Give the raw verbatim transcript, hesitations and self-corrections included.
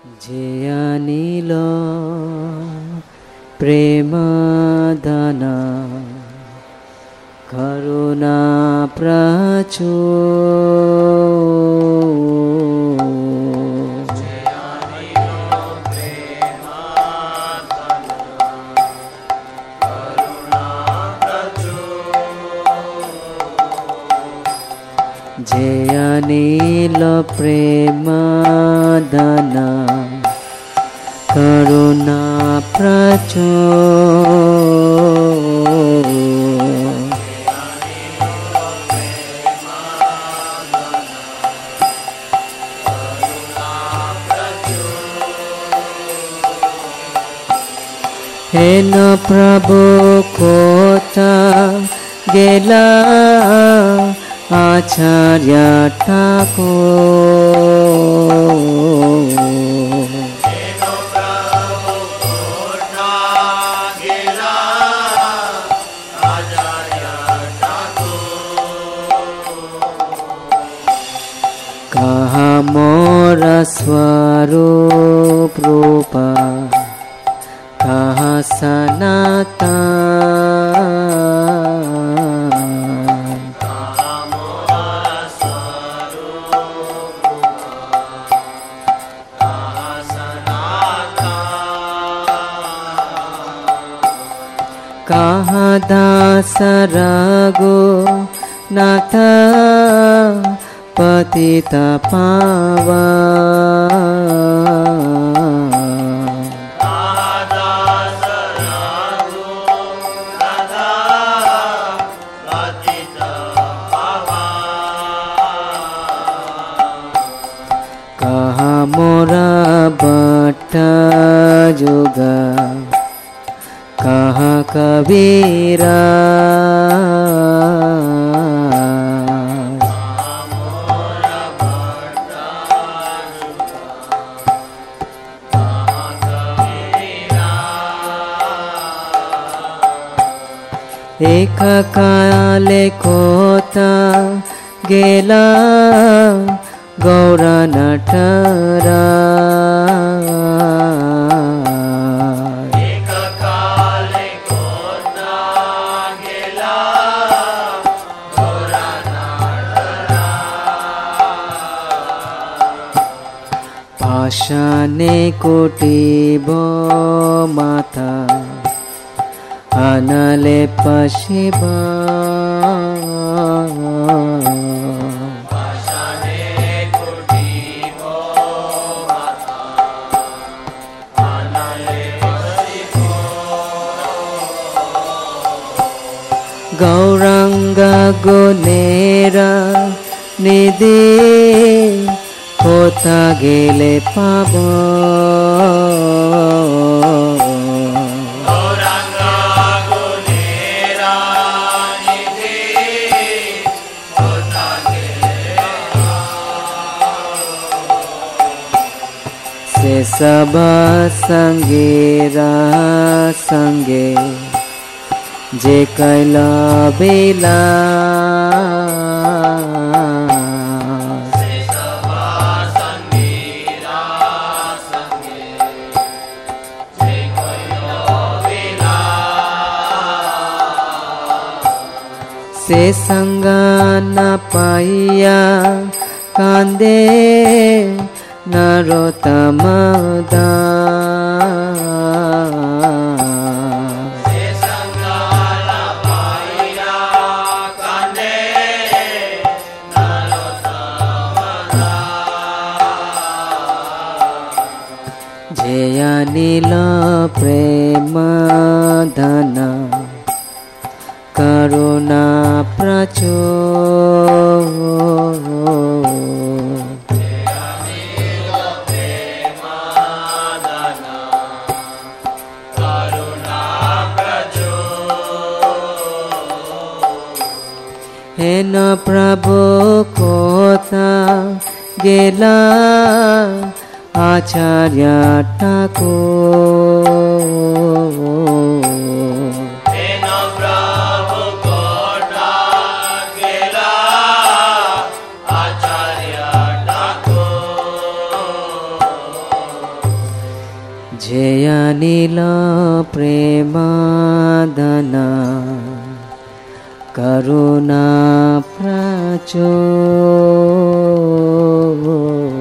যে আনিল প্রেম দানা করুণা প্রচুর যে আনিল প্রেম দানা করুণা প্রচুর হেন প্রভু কোথা গেলা আচার্য ঠাকুর कहा मोरा स्वरूप रूपा कहा सनातन कहा दास रघु नाथ पतित पावन कहा मोरा बट जुगा कहा कबीरा एक काले कोता गेला गौरा नटरा एक काले कोता गेला गौरा नटरा पाषाणे कोटिब माथा अनले पशिबा पाषाणे कोटिब माथा अनले पशिबा गौरांग गुनेरा निधि कोथा गेले पाबो सब संगेरा संगे जे कैला बेला से सब संगेरा संगे जे कैला बेला से संग न पाइया कांदे नरोत्तम दास से संग न पाइया कांदे नरोत्तम दास जे अनिल प्रेम धन करुणा प्रचुर हेन प्रभु कोथा गेला आचार्य ठाकुर हेन प्रभु कोथा गेला आचार्य ठाकुर జయనిల ప్రేమదన కరుణా ప్రచో